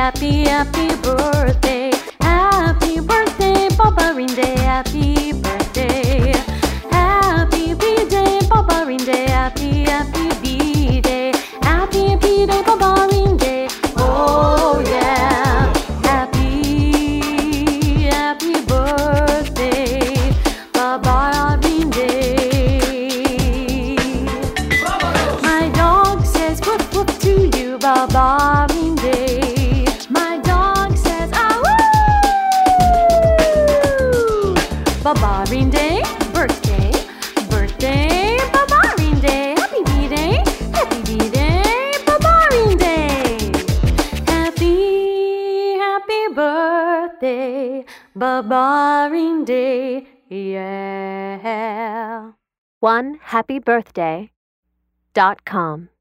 happy, happy birthday. Happy birthday, Papa Rinde. Happy birthday. Happy B-Day, Papa Rinde. Happy, happy B-Day. Happy B-Day, Papa Rinde. Oh yeah. Happy, happy birthday, Papa Rinde. My dog says whoop whoop to you, Papa Rinde. My dog says ah woo. Papa Rinde, birthday, birthday, Papa Rinde. Happy B-Day, happy B-Day, Papa Rinde. Happy, happy birthday, Papa Rinde. Yeah. OneHappyBirthday.com